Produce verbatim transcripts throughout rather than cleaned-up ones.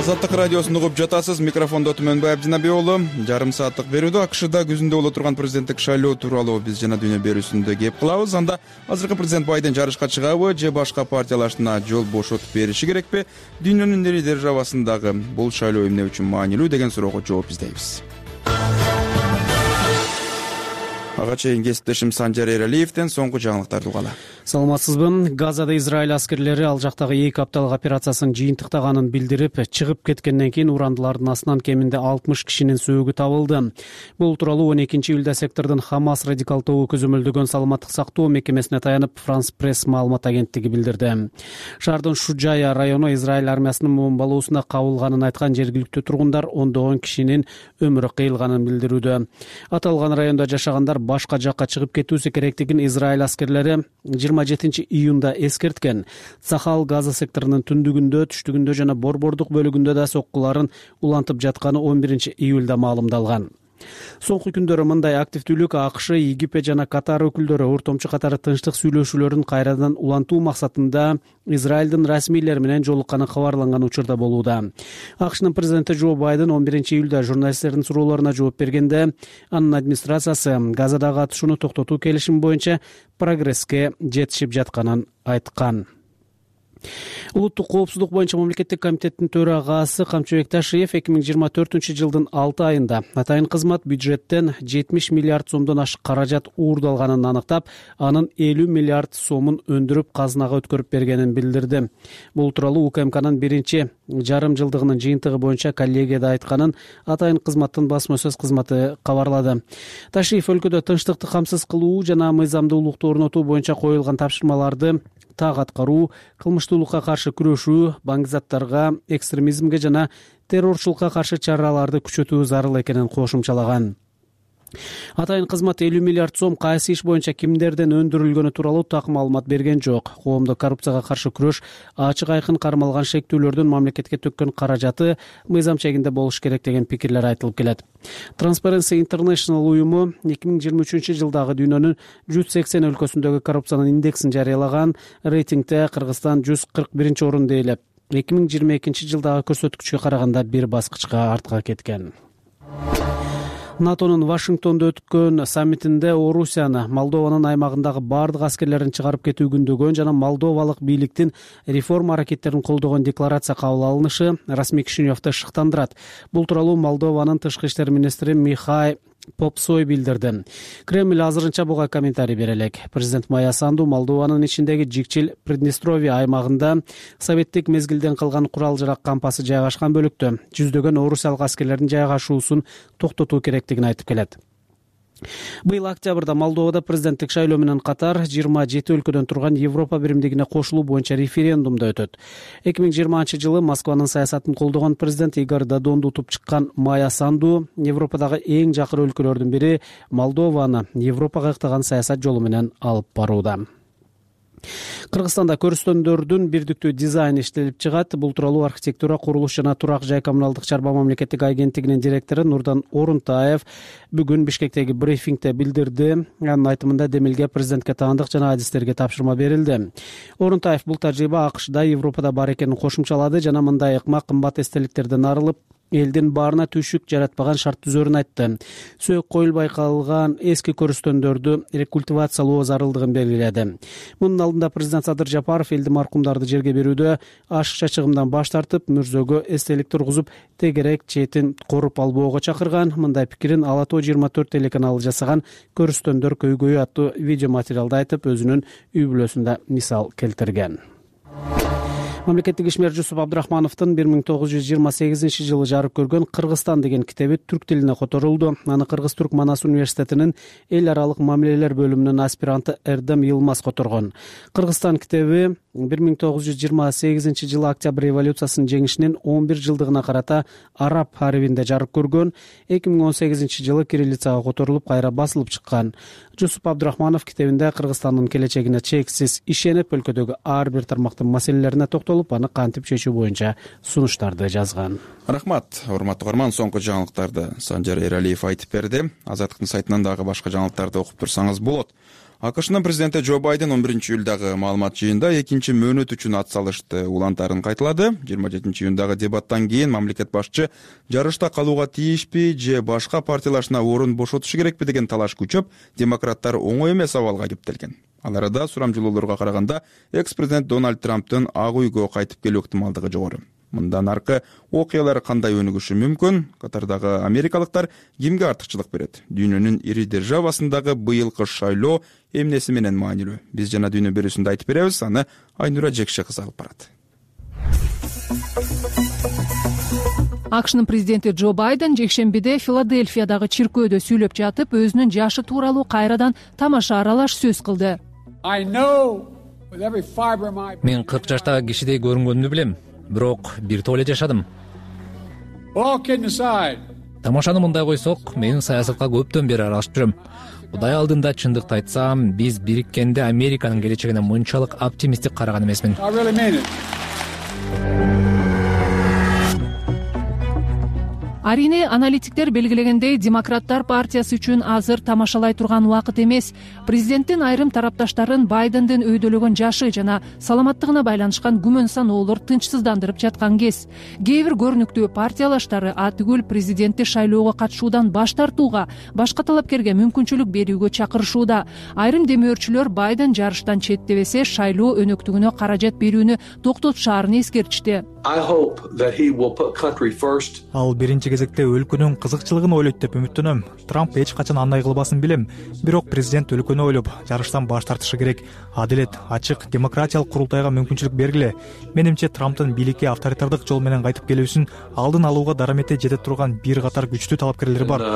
Азаттык радиосун угуп жатасыз. Микрофондо Түмөнбай Абдинабек уулу. Жарым сааттык берүүдө АКШда күзүндө боло турган президенттик шайлоо тууралуу биз жана дүйнө берүүсүндө кеп кылабыз. Анда азыркы президент Байден жарышка чыгабы же башка партиялашына жол бошотуп бериши керекпи? Дүйнөнүн ири державасындагы бул шайлоо эмне үчүн маанилүү деген суроого жооп издейбиз. Ага чейин кесиптешим Санжар Эралиевден соңку жаңылыктарды угалы. Саламатсызбы? Газада Израиль аскерлери ал жактагы эки апталык операциясын жыйынтыктаганын билдирип, чыгып кеткенден кийин урандылардын астынан кеминде алтымыш кишинин сөөгү табылды. Бул тууралуу он экинчи июлда сектордун Хамас радикал тобу көзөмөлдөгөн саламаттык сактоо мекемесине таянып Франс Пресс маалымат агенттиги билдирди. Шаардын Шуджая району Израиль армиясынын бомбалоосуна кабылганын айткан жергиликтүү тургундар ондогон кишинин өмүрү кыйылганын билдирүүдө. Аталган райондо жашагандар башка жакка чыгып кетүүсү керектигин Израиль аскерлери жыйырма жетинчи июнда эскерткен. Цахал Газа секторунун түндүгүндө, түштүгүндө жана борбордук бөлүгүндө да соккуларын улантып жатканы он биринчи июлда маалымдалган. Соңку күндөрү мындай активдүүлүк АКШ, Египет жана Катар өкүлдөрү ортомчу катары тынчтык сүйлөшүүлөрүн кайрадан улантуу максатында Израилдин расмийлери менен жолукканы кабарланган учурда болууда. АКШнын президенти Джо Байден он биринчи июлда журналисттердин суроолоруна жооп бергенде анын администрациясы Газадагы атышууну токтотуу келишими боюнча прогресске жетишип жатканын айткан. Улуттук коопсуздук боюнча мамлекеттик комитеттин төрагасы Камчыбек Ташиев эки миң жыйырма төртүнчү жылдын алты айында атайын кызмат бюджеттен жетимиш миллиард сомдон ашык каражат уурдалганын аныктап, анын элүү миллиард сомун өндүрүп казынага өткөрүп бергенин билдирди. Бул тууралуу УКМКнын биринчи жарым жылдыгынын жыйынтыгы боюнча коллегияда айтканын атайын кызматтын басма сөз кызматы кабарлады. Ташиев өлкөдө тынчтыкты камсыз кылуу жана мыйзамдуулукту орнотуу боюнча коюлган тапшырмаларды так аткаруу, кылмыштуулукка каршы күрөшүү, баңгизаттарга, экстремизмге жана террорчулукка каршы чараларды күчөтүү зарыл экенин кошумчалаган. Атайын кызмат элүү миллиард сом кайсы иш боюнча кимдерден өндүрүлгөнү тууралуу так маалымат берген жок. Коомдо коррупцияга каршы күрөш ачык айкын кармалган шектүүлөрдүн мамлекетке төккөн каражаты мыйзам чегинде болуш керек деген пикирлер айтылып келет. Transparency International уюму эки миң жыйырма үчүнчү жылдагы дүйнөнүн жүз сексен өлкөсүндөгү коррупциянын индексин жарыялаган. Рейтингде Кыргызстан жүз кырк биринчи орунду ээлеп, эки миң жыйырма экинчи жылдагы көрсөткүчкө караганда бир баскычка артка кеткен. НАТОнун Вашингтондо өткөн саммитинде Орусияны, Молдованын аймагындагы бардык аскерлерин чыгарып кетүү күндөгөн жана молдовалык бийликтин реформа аракеттерин колдогон декларация кабыл алынышы расмий Кишиневди шыктандырат. Бул тууралуу Молдованын тышкы иштер министри Михай Попсой билдирди. Кремль азырынча буга комментарий бере элек. Президент Майя Санду Молдованын ичиндеги Жикчил Приднестровье аймагында советтик мезгилден калган курал-жарак кампасы жайгашкан бөлүктө жүздөгөн орусиялык аскерлердин жайгашуусун токтотуу керектигин айтып келет. Быйыл октябрда Молдовада президенттик шайлоо менен катар жыйырма жети өлкөдөн турган Европа биримдигине кошулуу боюнча референдум да өтөт. эки миң жыйырманчы жылы Москванын саясатын колдогон президент Игорь Додонду утуп чыккан Майя Санду Европадагы эң жакыр өлкөлөрдүн бири Молдованы Европага ыктаган саясат жолу менен алып барууда. Кыргызстанда көрүстөндөрдүн бирдиктүү дизайны иштелип чыгат. Бул тууралуу архитектура, курулуш жана турак жай коммуналдык чарба мамлекеттик агенттигинин директору Нурдан Орунтаев бүгүн Бишкектеги брифингде билдирди. Анын айтымында демилге президентке таандык жана адистерге тапшырма берилди. Орунтаев бул тажрыйба АКШда, Европада бар экенин кошумчалады жана мындай ыкма кымбат эстеликтерден арылып, элдин баарына түшүк жаратпаган шарт түзөрүн айтты. Сөөк коюлбай калган эски көрүстөндөрдү рекультивациялоо зарылдыгын белгиледи. Мунун алдында президент Садыр Жапаров элди маркумдарды жерге берүүдө ашыкча чыгымдан баш тартып, мүрзөгө эстелик тургузуп, тегерек четин коруп албоого чакырган. Мындай пикирин Ала Тоо жыйырма төрт телеканалы жасаган көрүстөндөр көйгөйү аттуу видео материалда айтып, өзүнүн үй бүлөсүндө мисал келтирген. Мамлекеттик ишмер Жусуп Абдрахмановдун бир миң тогуз жүз жыйырма сегизинчи жылы жарык көргөн Кыргызстан деген китеби түрк тилине которулду. Аны Кыргыз-Түрк Манас университетинин эл аралык мамилелер бөлүмүнүн аспиранты Эрдем Йылмаз которгон. Кыргызстан китеби бир миң тогуз жүз жыйырма сегизинчи жылы Октябрь революциясынын жеңишинин он бир жылдыгына карата араб харибинде жарык көргөн. эки миң он сегизинчи жылы кириллицага которулуп, кайра басылып чыккан. Жусуп Абдрахманов китебинде Кыргызстандын келечегине чексиз ишенип, өлкөдөгү ар бир тармактын маселелерине токтолуп, аны кантип чечүү боюнча сунуштарды жазган. Рахмат, урматтуу угарман, соңку жаңылыктарды Санжар Эралиев айтып берди. Азаттыктын сайтынан дагы башка жаңылыктарды окуп турсаңыз болот. АКШнын президенти Джо Байден он биринчи июлдагы маалымат жыйында экинчи мөөнөт үчүн ат салышты улантарын кайталады. жыйырма жетинчи июндагы дебаттан кийин мамлекет башчы жарышта калууга тийишпи же башка партиялашына орун бошотушу керекпи деген талаш күчөп, демократтар оңой эмес абалга кептелген. Ал арада сурамжылоолорго караганда экс-президент Дональд Трамптын Ак үйгө кайтып келүү ыктымалдыгы жогору. Мындан аркы окуялар кандай өнүгүшү мүмкүн? Катардагы америкалыктар кимге артыкчылык берет? Дүйнөнүн ири державасындагы быйылкы шайлоо эмнеси менен маанилүү? Биз жана дүйнө берүүсүндө айтып беребиз, аны Айнура Жекше кызы алып барат. АКШнын президенти Джо Байден жекшембиде Филадельфиядагы чиркөөдө сүйлөп жатып, өзүнүн жашы тууралуу кайрадан тамаша аралаш сөз кылды. Мен кырк жаштагы кишидей көрүнгөнүмдү билем, бирок бир топ эле жашадым. Тамашаны мындай койсок, мен саясатка көптөн бери аралашып жүрөм. Кудай алдында чындыкты айтсам, биз бириккенде Американын келечегине мынчалык оптимисттик караган эмесмин. Арине, аналитиктер белгилегендей, демократтар партиясы үчүн азыр тамашалай турган убакыт эмес. Президенттин айрым тарапташтарын Байдендин өйдөлөгөн жашы жана саламаттыгына байланышкан күмөн саноолор тынчсыздандырып жаткан кез. Кээ бир көрүнүктүү партиялаштары атүгүл президентти шайлоого катышуудан баш тартууга, башка талапкерге мүмкүнчүлүк берүүгө чакырышууда. Айрым демөөрчүлөр Байден жарыштан четтебесе, шайлоо өнөктүгүнө каражат берүүнү токтотушаарын эскертишти. Ал биринчи кезекте өлкөнүн кызыкчылыгын ойлойт деп үмүттөнөм. Трамп эч качан андай кылбасын билем. Бирок президент өлкөнү ойлоп, жарыштан баш тартышы керек. Адилет, ачык, демократиялык курултайга мүмкүнчүлүк бергиле. Менимче Трамптын бийликке авторитардык жол менен кайтып келүүсүн алдын алууга дарамети жете турган бир катар күчтүү талапкерлер бар.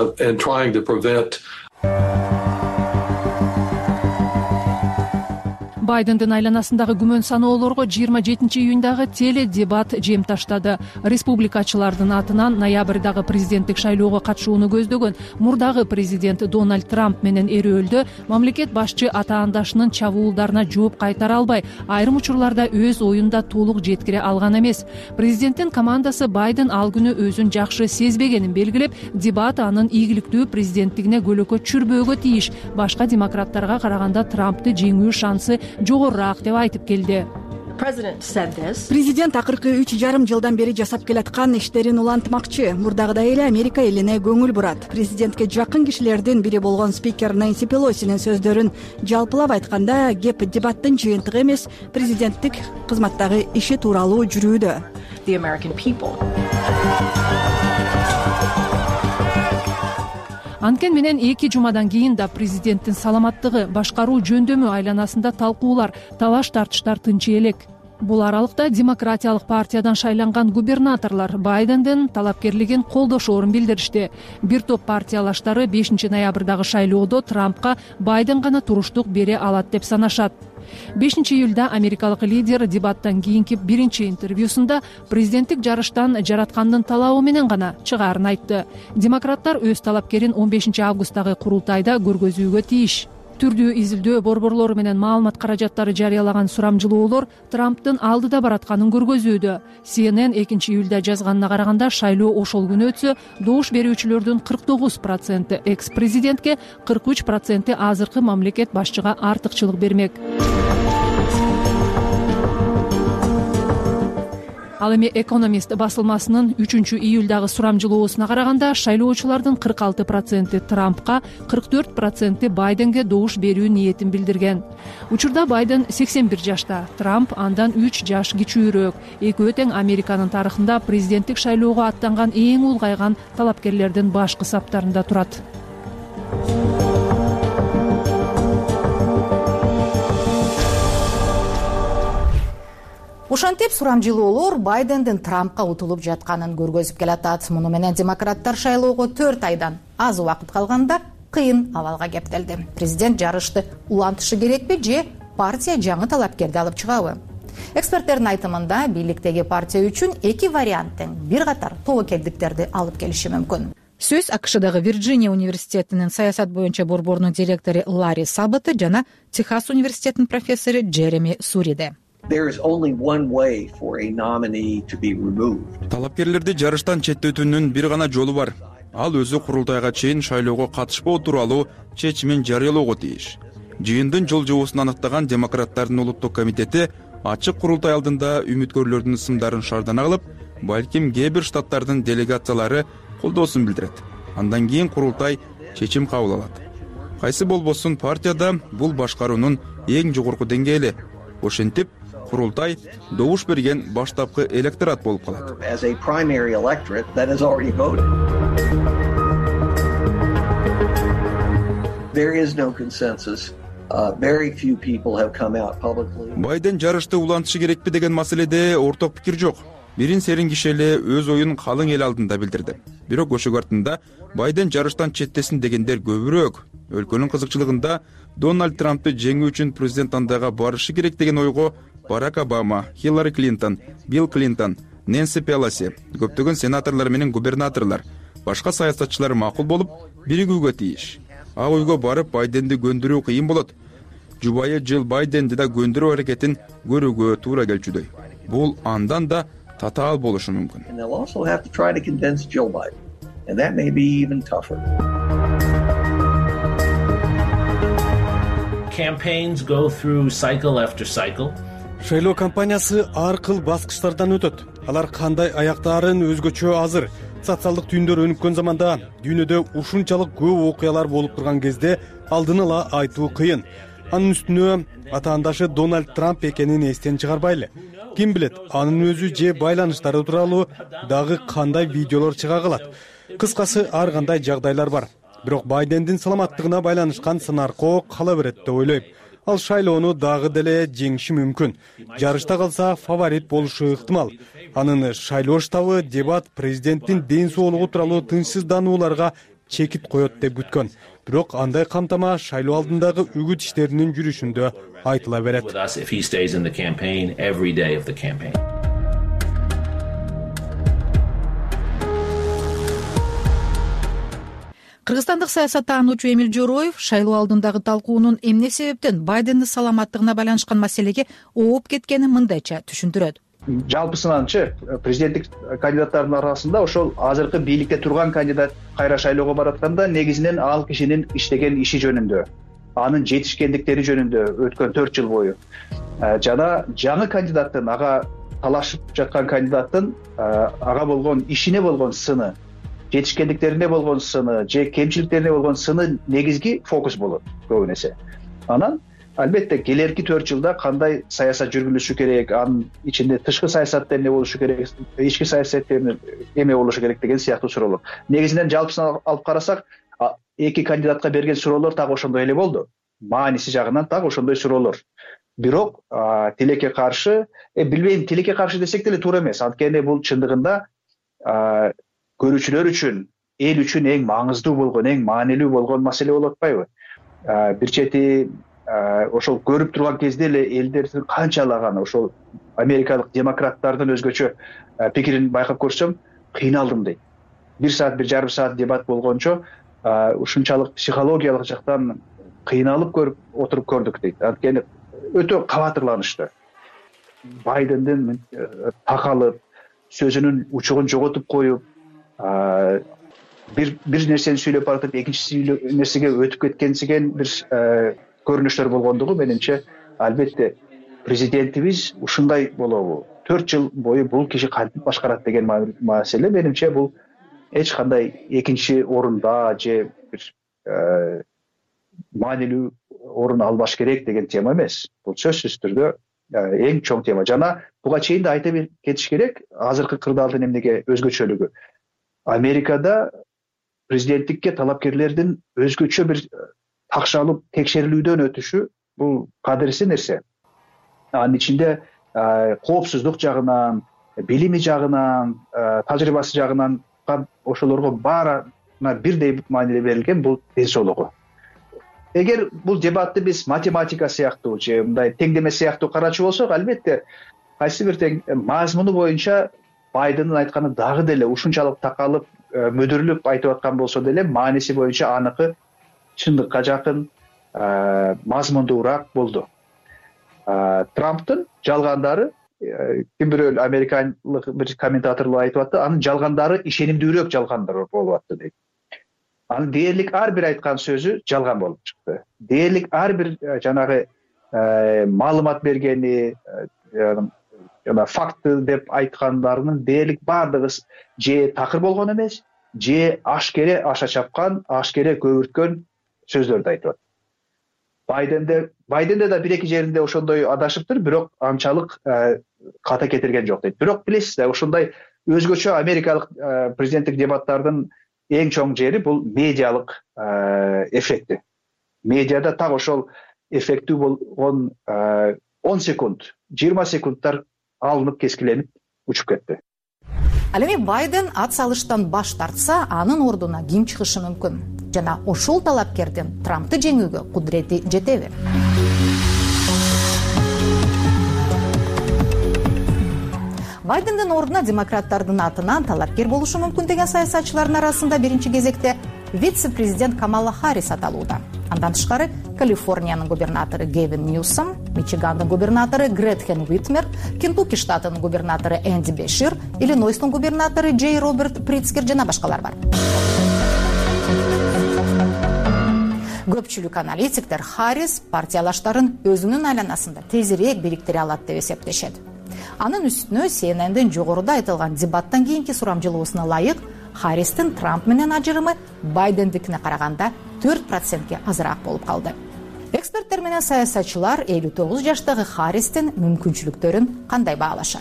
Байдендин айланасындагы күмөн саноолорго жыйырма жетинчи июндагы теле дебат жем таштады. Республикачылардын атынан ноябрдагы президенттик шайлоого катышууну көздөгөн мурдагы президент Дональд Трамп менен эрөөлдө мамлекет башчы атаандашынын чабуулдарына жооп кайтара албай, айрым учурларда өз оюн да толук жеткире алган эмес. Президенттин командасы Байден ал күнү өзүн жакшы сезбегенин белгилеп, дебат анын ийгиликтүү президенттигине көлөкө чүрбөөгө тийиш. Башка демократтарга караганда Трампты жеңүү шансы жогорураак деп айтып келди. Президент акыркы үч жарым жылдан бери жасап келаткан иштерин улантмакчы. Мурдагыдай эле Америка элине көңүл бурат. Президентке жакын кишилердин бири болгон спикер Нэнси Пелосинин сөздөрүн жалпылап айтканда, кеп дебаттын жыйынтыгы эмес, президенттик кызматтагы иши тууралуу жүрүүдө. Анткени менен эки жумадан кийин да президенттин саламаттыгы, башкаруу жөндөмү айланасында талкуулар, талаш тартыштар тынчы элек. Бул аралыкта демократиялык партиядан шайланган губернаторлор Байдендин талапкерлигин колдошоорун билдиришти. Бир топ партиялаштары бешинчи ноябрдагы шайлоодо Трампка Байден гана туруштук бере алат деп санашат. бешинчи июлда америкалык лидер дебаттан кийинки биринчи интервьюсунда президенттик жарыштан жараткандын талабы менен гана чыгаарын айтты. Демократтар өз талапкерин он бешинчи августтагы курултайда көргөзүүгө тийиш. Түрдүү изилдөө борборлору менен маалымат каражаттары жарыялаган сурамжылоолор Трамптын алдыда баратканын көргөзүүдө. Си Эн Эн экинчи июлда жазганына караганда, шайлоо ошол күнү өтсө, добуш берүүчүлөрдүн кырк тогуз проценти экс-президентке, кырк үч проценти азыркы мамлекет башчыга артыкчылык бермек. Ал эми Экономист басылмасынын үчүнчү июлдагы сурамжылоосуна караганда, шайлоочулардын кырк алты проценти Трампка, кырк төрт проценти Байденге добуш берүү ниетин билдирген. Учурда Байден сексен бир жашта, Трамп андан үч жаш кичүүрөөк. Экөө тең Американын тарыхында президенттик шайлоого аттанган эң улгайган талапкерлердин башкы саптарында турат. Ошентип сурамжылоолор Байдендин Трампка утулуп жатканын көргөзүп келатат. Муну менен демократтар шайлоого төрт айдан аз убакыт калганда кыйын абалга кептелди. Президент жарышты улантышы керекпи же партия жаңы талапкерди алып чыгабы? Эксперттердин айтымында, бийликтеги партия үчүн эки вариант тең бир катар тобокелдиктерди алып келиши мүмкүн. Сөз АКШдагы Вирджиния университетинин саясат боюнча борборунун директору Ларри Сабаты жана Техас университетинин профессору Джереми Суриде. Талапкерлерди жарыштан четтетүүнүн бир гана жолу бар. Ал өзү курултайга чейин шайлоого катышпоо тууралуу чечимин жарыялоого тийиш. жыйындын жылжуусун аныктаган демократтардын улуттук комитети ачык курултай алдында үмүткөрлөрдүн ысымдарын шаардан алып, балким кээ бир штаттардын делегациялары колдоосун билдирет. Андан кийин курултай чечим кабыл алат. Кайсы болбосун партияда бул башкаруунун эң жогорку деңгээли. Ошентип, курултай добуш берген баштапкы электорат болуп калат. Байден жарышты улантышы керекпи деген маселеде орток пикир жок. Бирин серин киши эле өз оюн калың эл алдында билдирди. Бирок ошол артында Байден жарыштан четтесин дегендер көбүрөөк. Өлкөнүн кызыкчылыгында Дональд Трампты жеңүү үчүн президент андайга барышы керек деген ойго Барак Обама, Хиллари Клинтон, Билл Клинтон, Нэнси Пелоси, көптөгөн сенаторлор менен губернаторлор, башка саясатчылар макул болуп, биригүүгө тийиш. Ак үйгө барып Байденди көндүрүү кыйын болот. Жубайы Джилл Байденди да көндүрүү аракетин көрүүгө туура келчүдөй. Бул андан да татаал болушу мүмкүн. Campaigns go through cycle after cycle. Шайлоо кампаниясы ар кыл баскычтардан өтөт. Алар кандай аяктаарын өзгөчө азыр. Социалдык түйүндөр өнүккөн заманда дүйнөдө ушунчалык көп окуялар болуп турган кезде алдын ала айтуу кыйын. Анын үстүнө атаандашы Дональд Трамп экенин эстен чыгарбайлы. Ким билет, анын өзү же байланыштары тууралуу дагы кандай видеолор чыга калат. Кыскасы ар кандай жагдайлар бар. Бирок Байдендин саламаттыгына байланышкан сынаркоо кала берет деп ойлойм. Ал шайлоону дагы деле жеңиши мүмкүн. Жарышта калса фаворит болушу ыктымал. Анын шайлоо штабы дебат президенттин ден соолугу тууралуу тынчсызданууларга чекит коет деп күткөн. Бирок андай камтама шайлоо алдындагы үгүт иштеринин жүрүшүндө айтыла берет. Кыргызстандык саясаттануучу Эмил Жороев шайлоо алдындагы талкуунун эмне себептен Байдендин саламаттыгына байланышкан маселеге ооп кеткенин мындайча түшүндүрөт. Жалпысынанчы президенттик кандидаттардын арасында ошол азыркы бийликте турган кандидат кайра шайлоого баратканда негизинен ал кишинин иштеген иши жөнүндө, анын жетишкендиктери жөнүндө өткөн төрт жыл бою жана жаңы кандидаттын, ага талашып жаткан кандидаттын ага болгон ишине болгон сыны, жетишкендиктерине болгон сыны же кемчиликтерине болгон сыны негизги фокус болот көбүн эсе. Анан албетте келерки төрт жылда кандай саясат жүргүзүлүшү керек, анын ичинде тышкы саясатта эмне болушу керек, ички саясатта эмне болушу керек деген сыяктуу суроолор. Негизинен жалпысын алып карасак, эки кандидатка берген суроолор так ошондой эле болду. Мааниси жагынан так ошондой суроолор. Бирок тилекке каршы, э билбейм, тилекке каршы десек деле туура эмес. Анткени бул чындыгында көрүүчүлөр үчүн, эл үчүн эң маңыздуу болгон, эң маанилүү болгон маселе болуп атпайбы? Бир чети ошол көрүп турган кезде эле элдердин канчалаган ошол америкалык демократтардын өзгөчө пикирин байкап көрсөм, кыйналдым дейт. Бир саат, бир жарым саат дебат болгончо ушунчалык психологиялык жактан кыйналып көрүп отуруп көрдүк дейт. Анткени өтө кабатырланышты. Байдендин такалып, сөзүнүн учугун жоготуп коюп, бир бир нерсени сүйлөп баратып, экинчи нерсеге өтүп кеткенсиген бир көрүнүштөр болгондугу менимче албетте президентибиз ушундай болобу? төрт жыл бою бул киши кантип башкарат деген маселе менимче бул эч кандай экинчи орунда же бир маанилүү орун албаш керек деген тема эмес. Бул сөзсүз түрдө эң чоң тема. Жана буга чейин да айта кетиш керек, азыркы кырдаалдын эмнеге өзгөчөлүгү. Америкада президенттикке талапкерлердин өзгөчө бир такшалып текшерилүүдөн өтүшү бул кадырсыз нерсе. Анын ичинде коопсуздук жагынан, билими жагынан, тажрыйбасы жагынан ошолорго баарына бирдей маанилүү берилген бул ден соолугу. Эгер бул дебатты биз математика сыяктуу же мындай теңдеме сыяктуу карачу болсок, албетте кайсы бир тең мазмуну боюнча Байдендин айтканы дагы деле ушунчалык такалып, мөдүрүлүп айтып аткан болсо деле, мааниси боюнча аныкы чындыкка жакын, мазмундуураак болду. Трамптын жалгандары, ким бирөө американлык бир комментаторлор айтып атты, анын жалгандары ишенимдүүрөөк жалгандар болуп атты дейт. анын дээрлик ар бир айткан сөзү жалган болуп чыкты. Дээрлик ар бир жанагы маалымат бергени, жана факты деп айткандарынын дээрлик баардыгы же такыр болгон эмес, же ашкере аша чапкан, ашкере көбүрткөн сөздөрдү айтып атат. Байденде Байденде да бир эки жеринде ошондой адашыптыр, бирок анчалык ката кетирген жок дейт. Бирок билесиз да, ошондой өзгөчө америкалык президенттик дебаттардын эң чоң жери бул медиалык эффекти. Медиада так ошол эффектүү болгон он секунд, жыйырма секундтар алынып кескиленип учуп кетти. Ал эми Байден ат салыштан баш тартса, анын ордуна ким чыгышы мүмкүн? Жана ошол талапкердин Трампты жеңүүгө кудурети жетеби? Байдендин ордуна демократтардын атынан талапкер болушу мүмкүн деген саясатчылардын арасында биринчи кезекте вице-президент Камала Харрис аталууда. Андан тышкары Калифорниянын губернатору Гэвин Ньюсом, Мичигандын губернатору Гретхен Уитмер, Кентукки штатынын губернатору Энди Бешир, Иллинойстун губернатору Джей Роберт Притцкер жана башкалар бар. Көпчүлүк аналитиктер Харрис партиялаштарын өзүнүн айланасында тезирээк бириктире алат деп эсептешет. Анын үстүнө Си Эн Эн'дин жогоруда айтылган дебаттан кийинки сурамжылоосуна ылайык Харристин Трамп менен ажырымы Байдендикине караганда төрт процентке азыраак болуп калды. Эксперттер менен саясатчылар элүү тогуз жаштагы Харристин мүмкүнчүлүктөрүн кандай баалашат?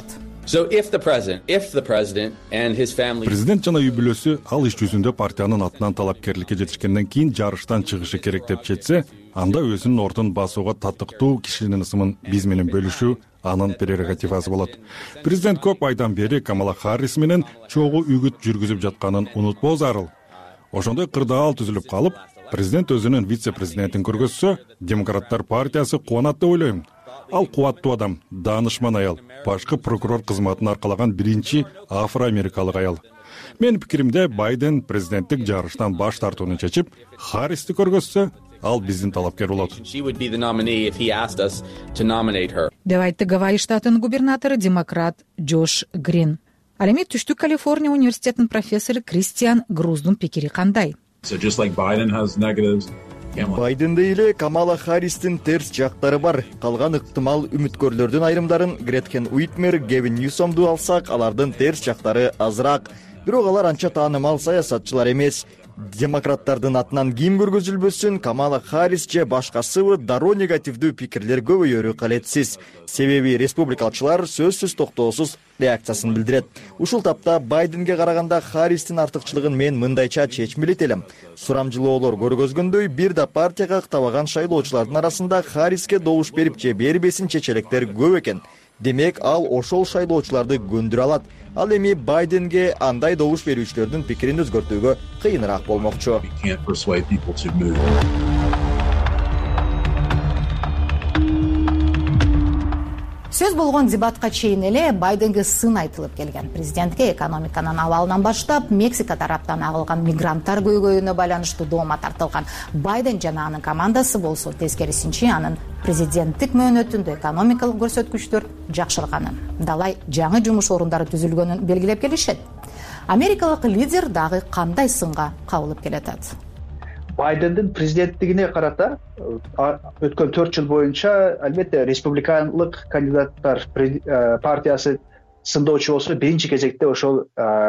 Президент жана үй бүлөсү ал иш жүзүндө партиянын атынан талапкерликке жетишкенден кийин жарыштан чыгышы керек деп четсе, анда өзүнүн ордун басууга татыктуу кишинин ысымын биз менен бөлүшүү анын прерогативасы болот. Президент көп айдан бери Камала Харрис менен чогуу үгүт жүргүзүп жатканын унутпоо зарыл. Ошондой кырдаал түзүлүп калып, президент өзүнүн вице-президентин көргөзсө, демократтар партиясы кубанат деп ойлойм. Ал кубаттуу адам, даанышман аял, башкы прокурор кызматын аркалаган биринчи афро-америкалык аял. Менин пикиримде, Байден президенттик жарыштан баш тартууну чечип, Харристи көргөзсө, ал биздин талапкер болот. Деп айтты Гавайи штатынын губернатору демократ Джош Грин. Ал эми Түштүк Калифорния университетинин профессору Кристиан Груздун пикири кандай? Байдендей эле Камала Харристин терс жактары бар. Калган ыктымал үмүткөрлөрдүн айрымдарын Гретхен Уитмер, Гэвин Ньюсомду алсак, алардын терс жактары азыраак. Бирок алар анча таанымал саясатчылар эмес. Демократтардын атынан ким көргөзүлбөсүн, Камала Харрис же башкасыбы дароо негативдүү пикирлер көбөйөрү калетсиз. Себеби республикалчылар сөзсүз токтоосуз реакциясын билдирет. Ушул тапта Байденге караганда Харристин артыкчылыгын мен мындайча чечмелет элем. Сурамжылоолор көргөзгөндөй, бир да партияга ыктабаган шайлоочулардын арасында Харриске добуш берип же бербесин чечелектер көп экен. Демек, ал ошол шайлоочуларды көндүрө алат. Ал эми Байденге андай добуш берүүчүлөрдүн пикирин өзгөртүүгө кыйыныраак болмокчу. Сөз болгон дебатка чейин эле Байденге сын айтылып келген. Президентке экономиканын абалынан баштап Мексика тараптан агылган мигранттар көйгөйүнө байланыштуу доомат тартылган. Байден жана анын командасы болсо тескерисинче анын президенттик мөөнөтүндө экономикалык көрсөткүчтөр жакшырганын, далай жаңы жумуш орундары түзүлгөнүн белгилеп келишет. Америкалык лидер дагы кандай сынга кабылып келатат? Байдендин президенттигине карата өткөн төрт жыл боюнча албетте республиканлык кандидаттар партиясы сындоочу болсо, биринчи кезекте ошол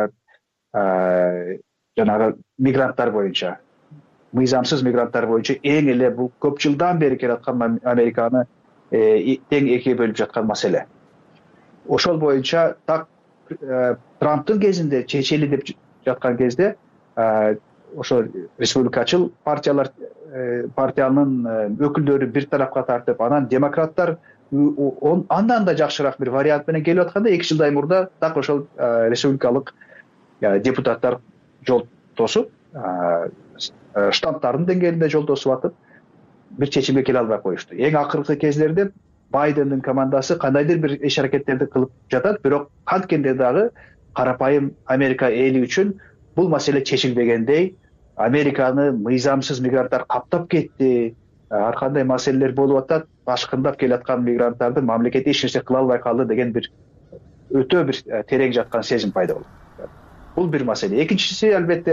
жанагы мигранттар боюнча, мыйзамсыз мигранттар боюнча эң эле бул көп жылдан бери келаткан Американы тең экиге бөлүп жаткан маселе. Ошол боюнча так Трамптын кезинде чечели деп жаткан кезде ошо республикачыл партиялар партиянын өкүлдөрү бир тарапка тартып, анан демократтар андан да жакшыраак бир вариант менен келип атканда, эки жылдай мурда так ошол республикалык депутаттар жол тосуп, штаттардын деңгээлинде жол тосуп атып, бир чечимге келе албай коюшту. Эң акыркы кездерде Байдендин командасы кандайдыр бир иш аракеттерди кылып жатат, бирок канткенде дагы карапайым Америка эли үчүн бул маселе чечилбегендей, Американы мыйзамсыз мигранттар каптап кетти, ар кандай маселелер болуп атат, башкындап келаткан мигранттарды мамлекет эч нерсе кыла албай калды деген бир өтө бир терең жаткан сезим пайда болду. Бул бир маселе. Экинчиси албетте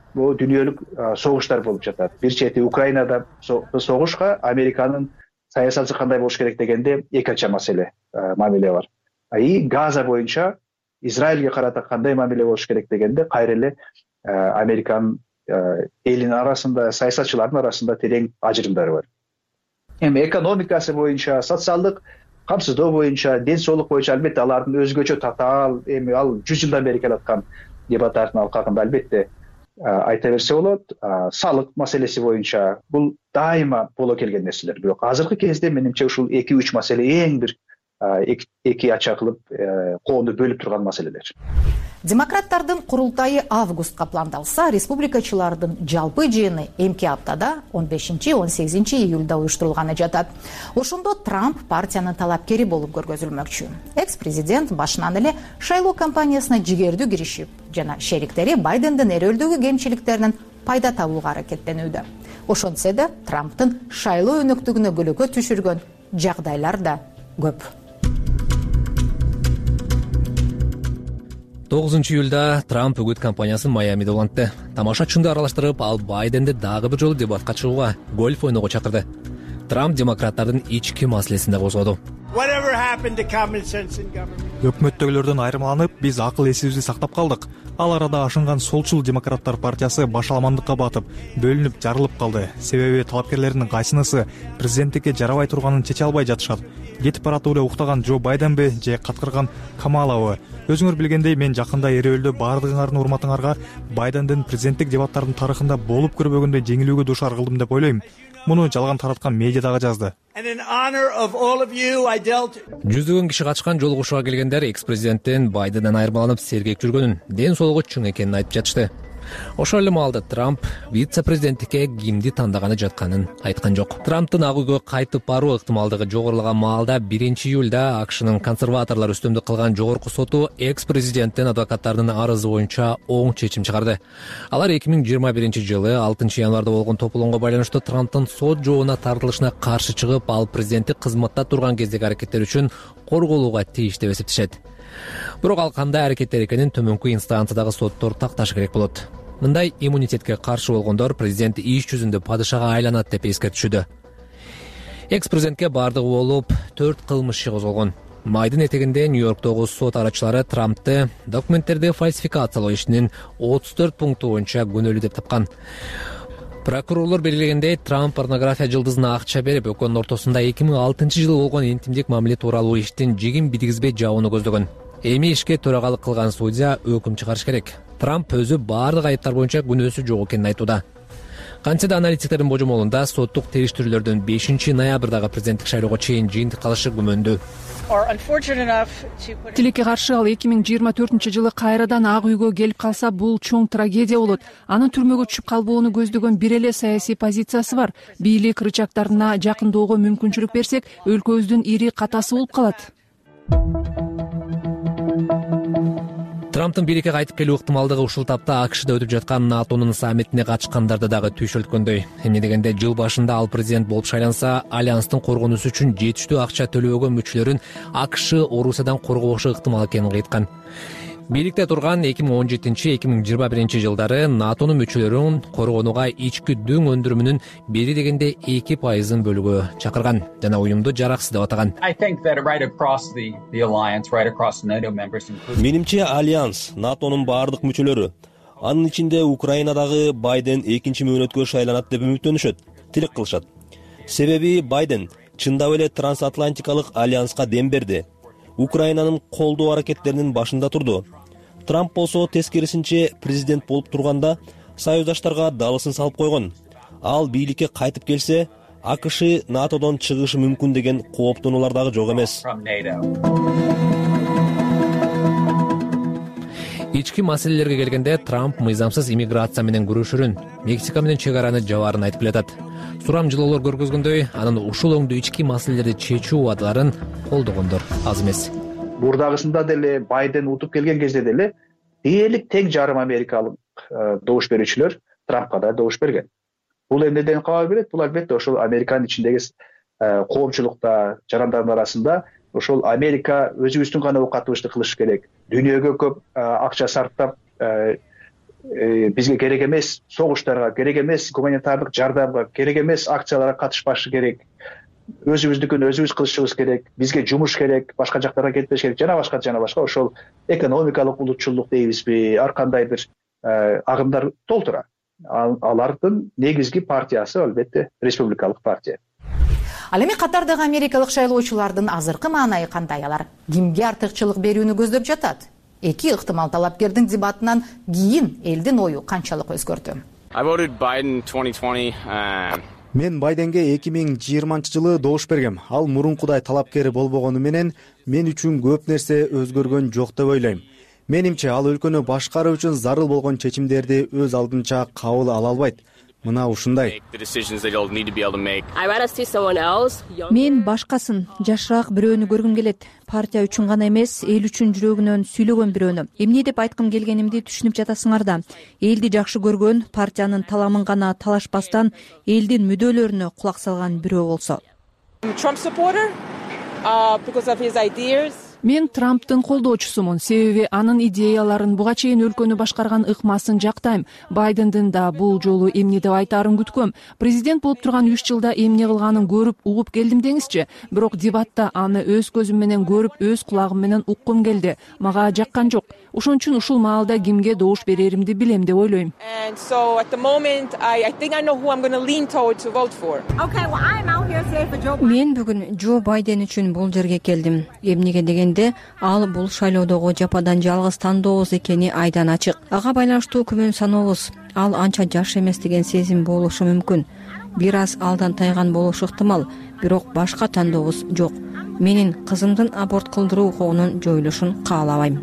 бул дүйнөлүк согуштар болуп жатат. Бир чети Украинада согушка Американын саясаты кандай болуш керек дегенде экинчи маселе мамиле бар. И Газа боюнча Израилге карата кандай мамиле болуш керек дегенде кайра эле Американын элинин арасында, саясатчылардын арасында терең ажырымдар бар. Эми экономикасы боюнча, социалдык камсыздоо боюнча, ден соолук боюнча албетте алардын өзгөчө татаал, эми ал жүз жылдан бери келаткан дебаттардын алкагында албетте айта берсе болот. Салык маселеси боюнча бул дайыма боло келген нерселер. Бирок азыркы кезде менимче ушул эки үч маселе эң бир эки ача кылып коомду бөлүп турган маселелер. Демократтардын курултайы августка пландалса, республикачылардын жалпы жыйыны эмки аптада он бешинчи он сегизинчи июлда уюштурулганы жатат. Ошондо Трамп партиянын талапкери болуп көргөзүлмөкчү. Экс-президент башынан эле шайлоо кампаниясына жигердүү киришип, жана шериктери Байдендин эрөлдөгү кемчиликтеринен пайда табууга аракеттенүүдө. Ошентсе да Трамптын шайлоо өнөктүгүнө көлөкө түшүргөн жагдайлар да көп. тогузунчу июлда Трамп үгүт кампаниясын Майамиде улантты. Тамашачынды аралаштырып, ал Байденди дагы бир жолу дебатка чыгууга, гольф ойноого чакырды. Трамп демократтардын ички маселесин да козгоду. Өкмөттөгүлөрдөн айырмаланып, биз акыл эсибизди сактап калдык. Ал арада ашынган солчул демократтар партиясы башаламандыкка батып, бөлүнүп, жарылып калды. Себеби талапкерлердин кайсынысы президенттикке жарабай турганын чече албай жатышат. Кетип баратып эле уктаган Джо Байденби же каткырган Камалабы? Өзүңөр билгендей, мен жакында эрөөлдө баардыгыңардын урматыңарга Байдендин президенттик дебаттардын тарыхында болуп көрбөгөндөй жеңилүүгө дуушар кылдым деп ойлойм. Муну жалган тараткан медиа дагы жазды. Жүздөгөн киши качкан жолугушууга келгендер экс-президенттин Байденден айырмаланып сергек жүргөнүн, ден соолугу чың экенин айтып жатышты. Ошол эле маалда Трамп вице-президенттикке кимди тандаганы жатканын айткан жок. Трамптын ак үйгө кайтып баруу ыктымалдыгы жогорулаган маалда биринчи июлда АКШнын консерваторлор үстөмдүк кылган жогорку соту экс-президенттин адвокаттарынын арызы боюнча оң чечим чыгарды. Алар эки миң жыйырма биринчи жылы алтынчы январда болгон тополоңго байланыштуу Трамптын сот жообуна тартылышына каршы чыгып, ал президенттик кызматта турган кездеги аракеттери үчүн корголууга тийиш деп эсептешет. Бирок ал кандай аракеттер экенин төмөнкү инстанциядагы соттор такташы керек болот. Мындай иммунитетке каршы болгондор президент иш жүзүндө падышага айланат деп эскертишүүдө. Экс-президентке бардыгы болуп төрт кылмыш иши козголгон. Майдын этегинде Нью-Йорктогу сот арачылары Трампты документтерди фальсификациялоо ишинин отуз төрт пункту боюнча күнөөлүү деп тапкан. Прокурорлор белгилегендей, Трамп порнография жылдызына акча берип, экөөнүн ортосунда эки миң алтынчы жылы болгон интимдик мамиле тууралуу иштин жигин бидигизбей жабууну көздөгөн. Эми ишке төрагалык кылган судья өкүм чыгарыш керек. Трамп өзү баардык айыптар боюнча күнөөсү жок экенин айтууда. Кантсе да аналитиктердин божомолунда соттук териштирүүлөрдөн бешинчи ноябрдагы президенттик шайлоого чейин жыйынтык калышы күмөндүү. Тилекке каршы ал эки миң жыйырма төртүнчү жылы кайрадан ак үйгө келип калса, бул чоң трагедия болот. Анын түрмөгө түшүп калбоону көздөгөн бир эле саясий позициясы бар. Бийлик рычагдарына жакындоого мүмкүнчүлүк берсек, өлкөбүздүн ири катасы болуп калат. Трамптын бийликке кайтып келүү ыктымалдыгы ушул тапта АКШда өтүп жаткан НАТОнун саммитине катышкандарды дагы түйшөлткөндөй. Эмне дегенде жыл башында ал президент болуп шайланса, альянстын коргонуусу үчүн жетиштүү акча төлөбөгөн мүчөлөрүн АКШ Орусиядан коргобошу ыктымал экенин айткан. Бийликте турган эки миң он жетинчи эки миң жыйырма биринчи жылдары НАТОнун мүчөлөрүн коргонууга ички дүң өндүрүмүнүн бери дегенде эки пайызын бөлүүгө чакырган жана уюмду жараксыз деп атаган. Менимче альянс, НАТОнун баардык мүчөлөрү, анын ичинде Украинадагы Байден экинчи мөөнөткө шайланат деп үмүттөнүшөт, тилек кылышат. Себеби Байден чындап эле трансатлантикалык альянска дем берди. Украинанын колдоо аракеттеринин башында турду. Трамп болсо тескерисинче президент болуп турганда союздаштарга далысын салып койгон. Ал бийликке кайтып келсе, АКШ НАТОдон чыгышы мүмкүн деген кооптонуулар дагы жок эмес. Ички маселелерге келгенде Трамп мыйзамсыз иммиграция менен күрөшүрүн, Мексика менен чек араны жабаарын айтып келатат. Сурам жылоолор көргөзгөндөй, анын ушул өңдүү ички маселелерди чечүү убадаларын колдогондор аз эмес. Мурдагысында деле Байден утуп келген кезде деле дээрлик тең жарым америкалык добуш берүүчүлөр Трампка да добуш берген. Бул эмнеден кабар берет? Бул албетте ошол Американын ичиндеги коомчулукта, жарандардын арасында ошол Америка өзүбүздүн гана оокатыбызды кылыш керек, дүйнөгө көп акча сарптап бизге керек эмес согуштарга, керек эмес гуманитардык жардамга, керек эмес акцияларга катышпашы керек, өзүбүздүкүн өзүбүз кылышыбыз керек, бизге жумуш керек, башка жактарга кетпеш керек, жана башка жана башка. Ошол экономикалык улутчулдук дейбизби, ар кандай бир агымдар толтура. Алардын негизги партиясы албетте республикалык партия. Ал эми катардагы америкалык шайлоочулардын азыркы маанайы кандай? Алар кимге артыкчылык берүүнү көздөп жатат? Эки ыктымал талапкердин дебатынан кийин элдин ою канчалык өзгөрдү? Мен Байденге эки миң жыйырманчы жылы добуш бергем. Ал мурункудай талапкер болбогону менен мен үчүн көп нерсе өзгөргөн жок деп ойлойм. Менимче ал өлкөнү башкаруу үчүн зарыл болгон чечимдерди өз алдынча кабыл ала албайт. Мына ушундай. Мен башкасын, жашыраак бирөөнү көргүм келет. Партия үчүн гана эмес, эл үчүн жүрөгүнөн сүйлөгөн бирөөнү. Эмне деп айткым келгенимди түшүнүп жатасыңар да. Элди жакшы көргөн, партиянын таламын гана талашпастан, элдин мүдөлөрүнө кулак салган бирөө болсо. Мен Трамптын колдоочусумун, себеби анын идеяларын буга чейин өлкөнү башкарган ыкмасын жактайм. Байдендин да бул жолу эмне деп айтаарын күткөм. Президент болуп турган үч жылда эмне кылганын көрүп, угуп келдим деңизчи. Бирок дебатта аны өз көзүм менен көрүп, өз кулагым менен уккум келди. Мага жаккан жок. Ошон үчүн ушул маалда кимге добуш береримди билем деп ойлойм. Мен бүгүн Джо Байден үчүн бул жерге келдим. Эмнеге дегенде, ал бул шайлоодогу жападан жалгыз тандообуз экени айдан ачык. Ага байланыштуу күмөн санообуз. Ал анча жаш эмес деген сезим болушу мүмкүн. Бир аз алдан тайган болушу ыктымал, бирок башка тандообуз жок. Менин кызымдын аборт кылдыруу укугунун жоюлушун каалабайм.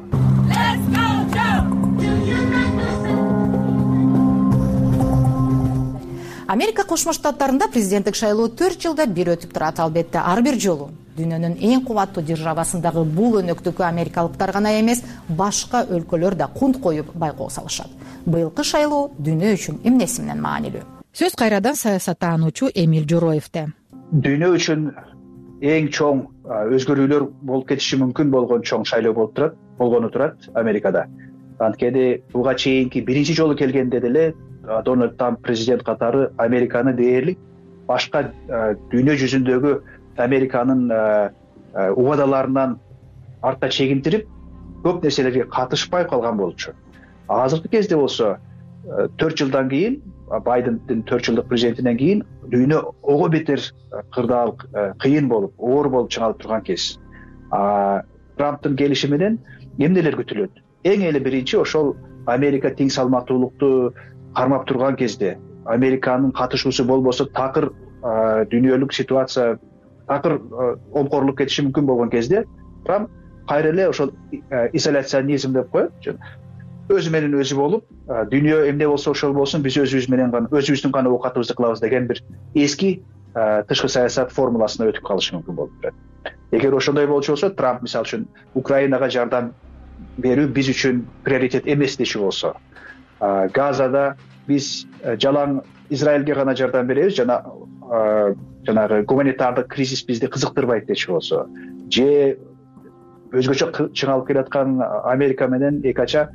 Америка Кошмо Штаттарында президенттик шайлоо төрт жылда бир өтүп турат. Албетте, ар бир жолу дүйнөнүн эң кубаттуу державасындагы бул өнөктүккө америкалыктар гана эмес, башка өлкөлөр да кунт коюп байкоо салышат. Быйылкы шайлоо дүйнө үчүн эмнеси менен маанилүү? Сөз кайрадан саясаттануучу Эмиль Жороевде. Дүйнө үчүн эң чоң өзгөрүүлөр болуп кетиши мүмкүн болгон чоң шайлоо болуп турат, болгону турат Америкада. Анткени буга чейинки биринчи жолу келгенде деле Дональд Трамп президент катары Американы дээрлик башка дүйнө жүзүндөгү Американын убадаларынан артта чегинтирип, көп нерселерге катышпай калган болчу. Азыркы кезде болсо төрт жылдан кийин, Байдендин төрт жылдык президентинен кийин дүйнө ого бетер кырдаал, кыйын болуп, оор болуп чыга турган кез. Трамптын келиши менен эмнелер күтүлөт? Эң эле биринчи ошол Америка тең салмактуулукту кармап турган кезде, Американын катышуусу болбосо такыр дүйнөлүк ситуация, такыр омкорлук кетиши мүмкүн болгон кезде, Трамп кайра эле ошол изоляционизм деп коет, өзү менен өзү болуп, дүйнө эмне болсо ошол болсун, биз өзүбүз менен гана, өзүбүздүн гана оокатыбызды кылабыз деген бир эски тышкы саясат формуласына өтүп калышы мүмкүн болуп турат. Эгер ошондой болчу болсо, Трамп мисалы үчүн Украинага жардам берүү биз үчүн приоритет эмес деши болсо, Газада биз жалаң Израилге гана жардам беребиз, жана жанагы гуманитардык кризис бизди кызыктырбайт деши болсо, же өзгөчө чыңалып келаткан Америка менен эки ача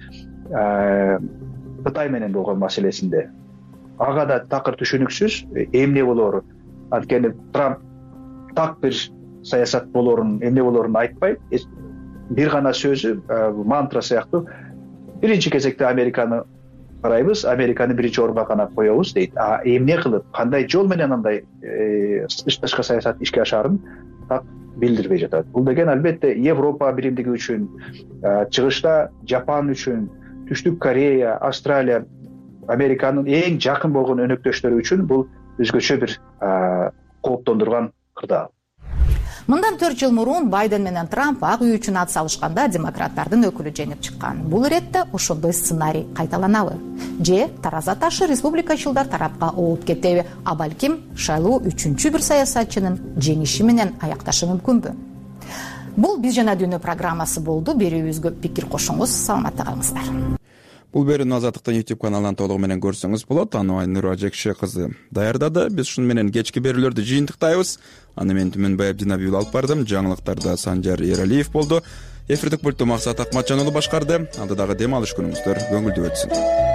Кытай менен болгон маселесинде ага да такыр түшүнүксүз эмне болоору. Анткени Трамп так бир саясат болоорун, эмне болоорун айтпайт. Бир гана сөзү, мантра сыяктуу, биринчи кезекте Американы карайбыз, Американы биринчи орунга гана коебуз дейт. А эмне кылып, кандай жол менен андай тышкы саясат ишке ашаарын так билдирбей жатат. Бул деген албетте Европа биримдиги үчүн, чыгышта Жапан үчүн, Түштүк Корея, Австралия, Американын эң жакын болгон өнөктөштөрү үчүн бул өзгөчө бир кооптондурган кырдаал. Мындан төрт жыл мурун Байден менен Трамп ак үй үчүн ат салышканда демократтардын өкүлү жеңип чыккан. Бул иретте ошондой сценарий кайталанабы? Же тараза ташы республикачылдар тарапка ооп кетеби? А балким шайлоо үчүнчү бир саясатчынын жеңиши менен аякташы мүмкүнбү? Бул Биз жана дүйнө программасы болду. Берүүбүзгө пикир кошуңуз. Саламатта калыңыздар. бул берүүнү Азаттыктын YouTube каналынан толугу менен көрсөңүз болот. Аны Айнура Жекше кызы даярдады. Биз ушуну менен кечки берүүлөрдү жыйынтыктайбыз. Аны мен Түмөнбай Абдинабиев алып бардым. Жаңылыктарда Санжар Эралиев болду. Эфирдик пультту Максат Акматжан уулу башкарды. Анда дагы дем алыш күнүңүздөр көңүлдүү өтсүн.